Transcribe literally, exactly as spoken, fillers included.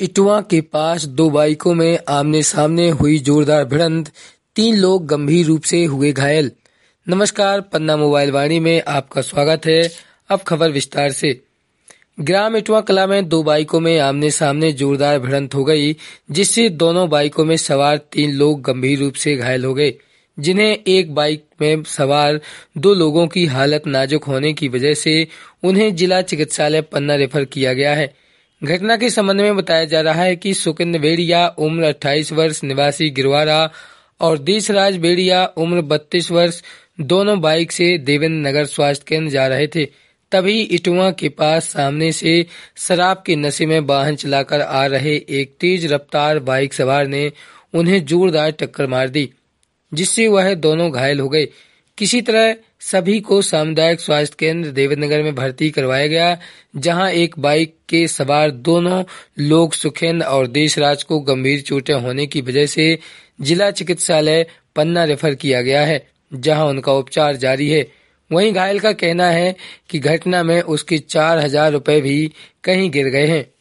इटवा के पास दो बाइकों में आमने सामने हुई जोरदार भिड़ंत, तीन लोग गंभीर रूप से हुए घायल। नमस्कार, पन्ना मोबाइल वाणी में आपका स्वागत है। अब खबर विस्तार से। ग्राम इटवा कला में दो बाइकों में आमने सामने जोरदार भिड़ंत हो गई, जिससे दोनों बाइकों में सवार तीन लोग गंभीर रूप से घायल हो गए, जिन्हें एक बाइक में सवार दो लोगों की हालत नाजुक होने की वजह से उन्हें जिला चिकित्सालय पन्ना रेफर किया गया है। घटना के संबंध में बताया जा रहा है कि सुकिंद बेड़िया उम्र अट्ठाईस वर्ष निवासी गिरवारा और देशराज बेड़िया उम्र बत्तीस वर्ष दोनों बाइक से देवेंद्र नगर स्वास्थ्य केंद्र जा रहे थे। तभी इटवा के पास सामने से शराब के नशे में वाहन चलाकर आ रहे एक तेज रफ्तार बाइक सवार ने उन्हें जोरदार टक्कर मार दी, जिससे वह दोनों घायल हो गए। किसी तरह सभी को सामुदायिक स्वास्थ्य केंद्र देवेंद्र में भर्ती करवाया गया, जहां एक बाइक के सवार दोनों लोग सुखेंद और देशराज को गंभीर चोटें होने की वजह से जिला चिकित्सालय पन्ना रेफर किया गया है, जहां उनका उपचार जारी है। वहीं घायल का कहना है कि घटना में उसके चार हजार रुपए भी कहीं गिर गए हैं।